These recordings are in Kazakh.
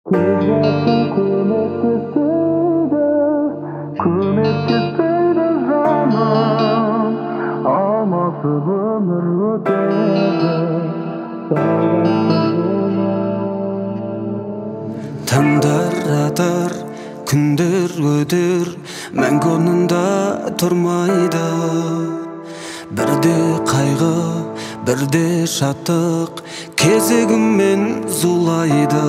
Kızmasın kömektesiydi, kömektesiydi zaman. Almasız ömür ötedi, Tаңдар атар, күндер өтер, мәңгі орнында тұрмайды. Бірде қайғы, бірде шаттық, кезегіммен зулайды.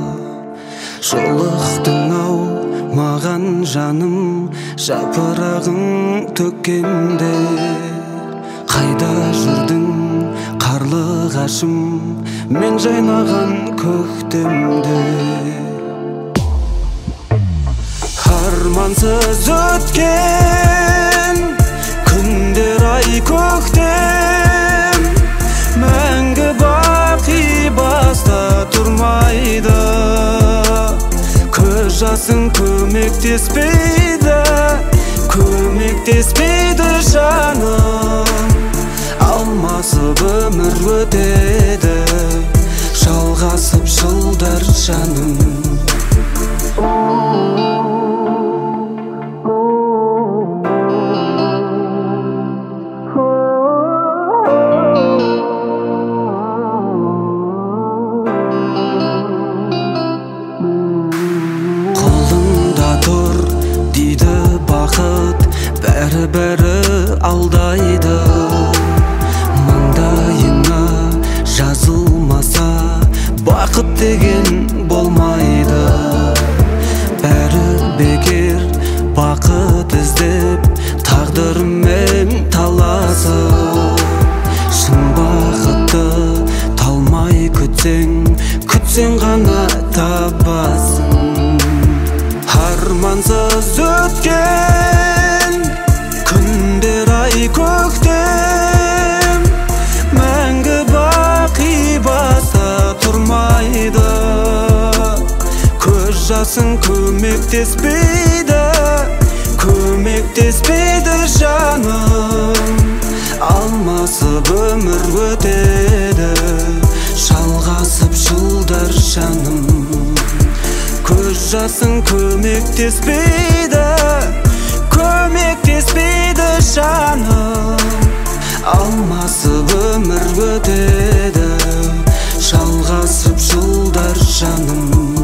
Жолықтың ау маған жаным, жапырағың төккенде. Қайда жүрдің қарлығашым, мен жайнаған көктемде. Армансыз өткен күндер ай көктем, мәңгі бақи баста тұрмайды. Көз жасың көмектеспейді, көмектеспейді жаным. Алмасып өмір өтеді, жалғасып жылдар жаным. Қолыңда тұр дейді бақыт, бәрі алдайды. Маңдайыңа жазылмаса, бақыт деген болмайды. Бәрі бекер, бақыт іздеп, тағдырмен таласып. Шын бақытты талмай күтсең ғана табасың. Армансыз өткен күндер ай көктем, мәңгі бақи баста тұрмайды. Көз жасың көмектеспейді, көмектеспейді жаным. Алмасып өмір өтеді, жалғасып жылдар жаным. Көз жасың көмектеспейді, көмектеспейді жаным. Алмасып өмір өтеді, жалғасып жылдар жаным.